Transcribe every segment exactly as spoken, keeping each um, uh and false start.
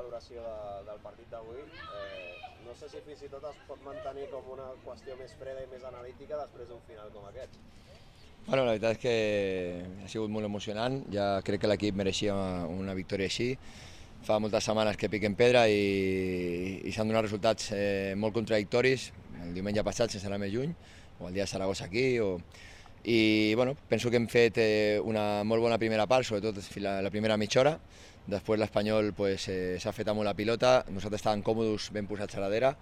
valoració de, del partit d'avui. Eh, no sé si fins i tot es pot mantenir com una qüestió més freda i més analítica després d'un final com aquest. Bueno, la veritat és que ha sigut molt emocionant, ja crec que l'equip mereixia una, una victòria així. Fa moltes setmanes que piquen pedra i, i s'han donat resultats eh, molt contradictoris, el diumenge passat sense anar més lluny, o el dia de Saragossa aquí, o... i bueno, penso que hem fet eh, una molt bona primera part, sobretot la, la primera mitja hora. Després l'Espanyol pues, eh, s'ha fet amb la pilota, nosaltres estàvem còmodes, ben posats a la darrere,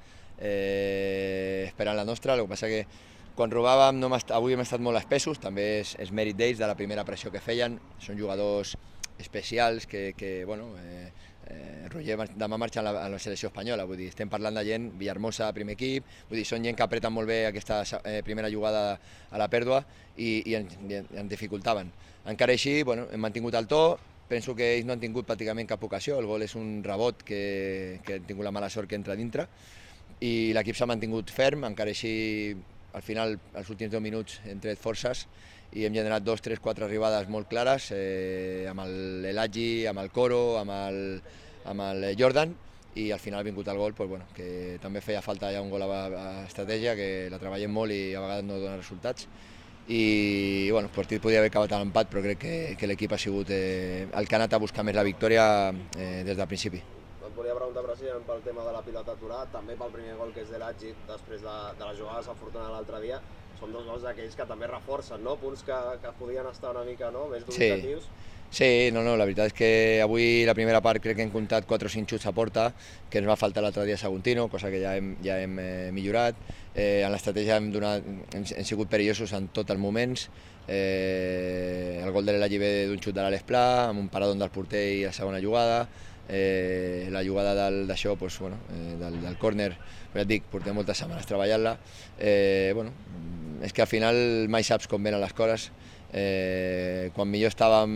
eh, esperant la nostra. El que passa que quan robàvem, no hem estat, avui hem estat molt espessos, també és, és mèrit d'ells, de la primera pressió que feien. Són jugadors especials que, que bueno, eh, eh, Roger demà marxa a la, a la selecció espanyola, vull dir, estem parlant de gent, Villahermosa, primer equip, vull dir, són gent que apreten molt bé aquesta eh, primera jugada a la pèrdua i, i, en, i ens dificultaven. Encara així, bueno, hem mantingut el to, penso que ells no han tingut pràcticament cap ocasió, el gol és un rebot que, que han tingut la mala sort que entra dintre i l'equip s'ha mantingut ferm, encara així al final, els últims deu minuts, hem tret forces i hem generat dos, tres, quatre arribades molt clares eh, amb l'Elagi, amb el Coro, amb el, amb el Jordan i al final ha vingut el gol, pues, bueno, que també feia falta ja un gol a, a estratègia, que la treballem molt i a vegades no dona resultats. I bueno, el partit podia haver acabat a l'empat, però crec que, que l'equip ha sigut eh, el que ha anat a buscar més la victòria eh, des del principi. Et volia preguntar precisament pel tema de la pilota aturada, també pel primer gol que és de l'Elagi després de, de la jugada desafortunada l'altre dia. Són dos gols d'aquells que també reforcen, no? Punts que, que podien estar una mica no? més dubitatius. Sí. Sí, no, no, la veritat és que avui la primera part crec que hem comptat quatre o cinc xuts a porta, que ens va faltar l'altre dia Saguntino, cosa que ja hem, ja hem eh, millorat. Eh, en l'estratègia hem, donat, hem, hem sigut perillosos en tots els moments. Eh, el gol de l'Elagi ve d'un xut de l'Àlex Pla, amb un paradón del porter i la segona jugada. Eh, la jugada d'això, pues, bueno, eh, del, del córner, ja et dic, portem moltes setmanes treballant-la. Eh, bueno, és que al final mai saps com venen les coses. Eh, quan millor estàvem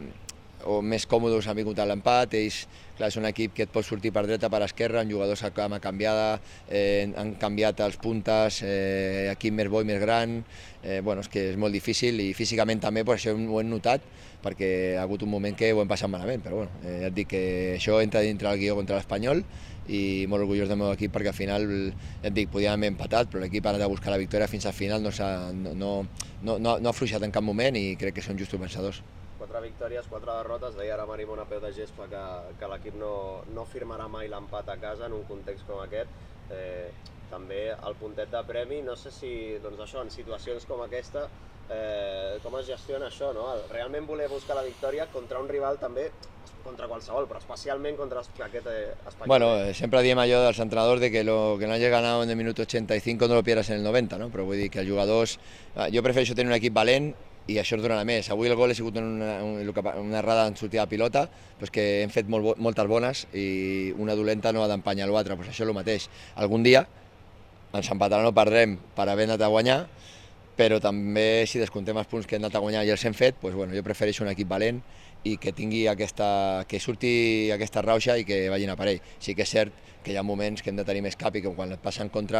o més còmodes han vingut a l'empat, ells clar, és un equip que et pot sortir per dreta, per esquerra, amb jugadors a cama canviada, eh, han canviat els puntes, eh, equip més bo i més gran, eh, bueno, és que és molt difícil i físicament també, per això ho hem notat, perquè ha hagut un moment que ho hem passat malament, però bueno, eh, ja et dic que això entra dintre del guió contra l'Espanyol i molt orgullós del meu equip perquè al final, ja et dic, podíem haver empatat, però l'equip ha anat a buscar la victòria fins al final, no, no, no, no, no ha afluixat en cap moment i crec que són justos vencedors. Quatre victòries, quatre derrotes, deia ara Marimón a peu de gespa que, que l'equip no, no firmarà mai l'empat a casa en un context com aquest. Eh, també el puntet de premi, no sé si doncs això, en situacions com aquesta, eh, com es gestiona això, no? Realment voler buscar la victòria contra un rival també, contra qualsevol, però especialment contra aquest eh, espanyol. Bueno, eh, siempre diem allò dels entrenadors de que lo que no hayas ganado en el minuto ochenta y cinco no lo pierdas en el noventa, no? Però vull dir que els jugadors... Jo prefereixo tenir un equip valent i això es donarà més. Avui el gol ha sigut una, una, una errada en sortida de pilota, pues que hem fet molt, moltes bones i una dolenta no ha d'empanyar l'altra, pues això és el mateix. Algun dia ens empataran o perdrem per haver anat a guanyar, però també si descomptem els punts que hem anat a guanyar i els hem fet, pues bueno, jo prefereixo un equip valent i que tingui aquesta, que surti aquesta rauxa i que vagin a per ell. Sí que és cert que hi ha moments que hem de tenir més cap i que quan et passa en contra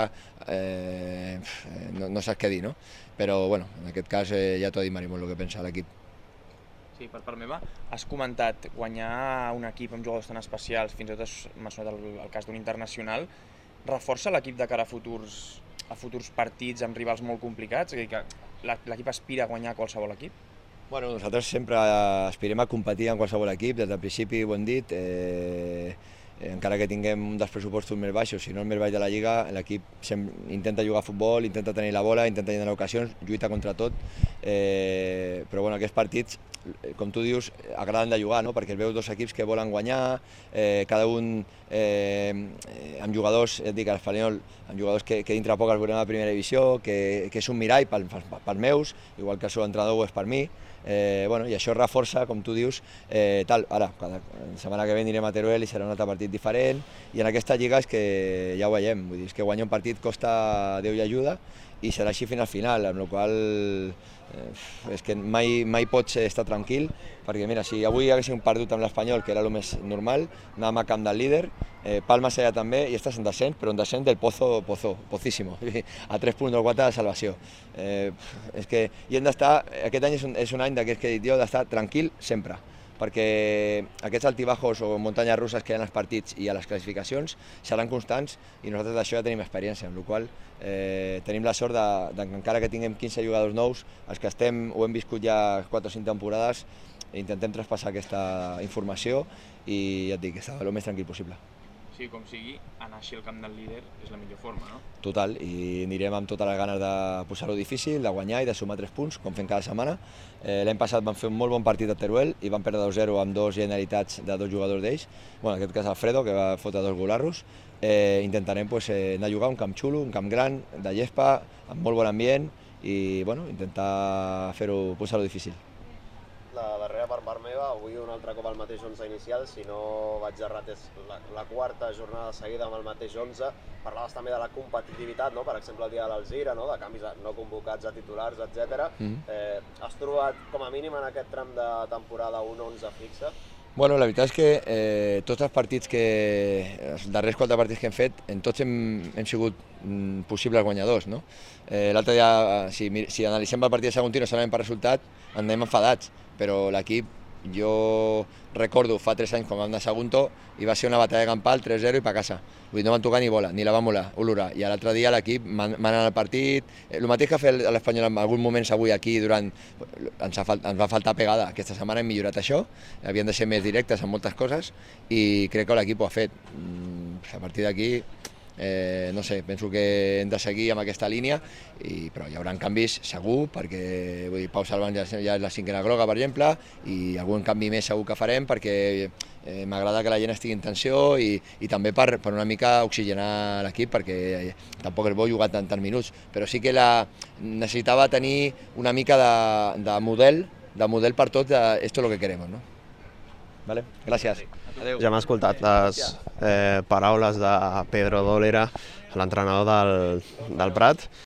eh, no, no saps què dir, no? Però bueno, en aquest cas eh, ja t'ho ha dit Marimón el que pensa l'equip. Sí, per part meva, has comentat guanyar un equip amb jugadors tan especials, fins i tot has mencionat el, el cas d'un internacional, reforça l'equip de cara a futurs, a futurs partits amb rivals molt complicats? És a dir, que l'equip aspira a guanyar qualsevol equip? Bueno, nosaltres sempre aspirem a competir en qualsevol equip, des del principi ho hem dit, eh, encara que tinguem un dels pressupostos més baixos, si no el més baix de la Lliga, l'equip intenta jugar a futbol, intenta tenir la bola, intenta generar ocasions, lluita contra tot, eh, però bueno, aquests partits, com tu dius, agraden de jugar, no? Perquè es veus dos equips que volen guanyar, eh, cada un eh, amb jugadors, ja et dic, a l'Espanyol, amb jugadors que, que dintre poc els veurem a la primera divisió, que, que és un mirall pels pel meus, igual que el seu entrenador ho és per mi, eh, bueno, i això reforça, com tu dius, eh, tal. Ara, cada la setmana que ve anirem a Teruel i serà un altre partit diferent, i en aquesta lliga és que ja ho veiem, vull dir, és que guanyar un partit costa Déu i ajuda, i serà així fins al final, amb la qual eh, és que mai, mai pots estar tranquil, perquè mira, si avui haguéssim perdut amb l'Espanyol, que era el més normal, anàvem a camp del líder, eh, Palma seria també, i estàs en descens, però en descens del pozo, pozo, pozíssimo, a tres punts del quatre de salvació. Eh, és que, i hem d'estar, aquest any és un, és un any d'aquests que he dit jo, d'estar tranquil sempre, perquè aquests altibajos o muntanyes russes que hi ha als partits i a les classificacions seran constants i nosaltres d'això ja tenim experiència, amb la qual cosa eh, tenim la sort de, de que encara que tinguem quinze jugadors nous, els que estem ho hem viscut ja quatre o cinc temporades, intentem traspassar aquesta informació i ja et dic, estar el més tranquil possible. Sí, com sigui, anar així al camp del líder és la millor forma, no? Total, i anirem amb totes les ganes de posar-ho difícil, de guanyar i de sumar tres punts, com fem cada setmana. Eh, L'any passat vam fer un molt bon partit a Teruel i vam perdre dos zero amb dos genialitats de dos jugadors d'ells, bueno, en aquest cas Alfredo, que va fotre dos golarros. Eh, intentarem pues, eh, anar a jugar un camp xulo, un camp gran, de gespa, amb molt bon ambient i bueno, intentar fer-ho, posar-ho difícil. La darrera per part meva, avui un altre cop al mateix onze inicial, si no vaig errat és la, la quarta jornada seguida amb el mateix onze. Parlaves també de la competitivitat, no? Per exemple el dia de l'Alzira, no? De canvis no convocats a titulars, etcètera. Mm-hmm. eh, has trobat com a mínim en aquest tram de temporada un onze fixe? Bueno, la veritat és que eh, tots els partits que, els darrers quatre partits que hem fet, en tots hem, hem sigut mm, possibles guanyadors, no? Eh, L'altre dia, si, si analitzem el partit de segon tiro, solament per resultat, anem enfadats, però l'equip, jo recordo fa tres anys quan vam anar a Sagunto i va ser una batalla campal, tres zero i per casa. Vull dir, no van tocar ni bola, ni la van olorar. I l'altre dia l'equip manant el partit. El mateix que ha fet l'Espanyol en alguns moments avui aquí, durant, ens, ha, ens va faltar pegada. Aquesta setmana hem millorat això, havien de ser més directes en moltes coses i crec que l'equip ho ha fet. A partir d'aquí, Eh, no sé, penso que hem de seguir amb aquesta línia, i, però hi haurà canvis segur, perquè vull dir, Pau Salvans ja, ja és la cinquena groga, per exemple, i algun canvi més segur que farem, perquè eh, m'agrada que la gent estigui en tensió i, i també per, per una mica oxigenar l'equip, perquè eh, tampoc és bo jugar tant, tants minuts, però sí que la, necessitava tenir una mica de, de model, de model per tot, de esto es lo que queremos, ¿no? Vale? Gràcies. Adéu. Ja hem escoltat les eh, paraules de Pedro Dolera, l'entrenador del, del Prat.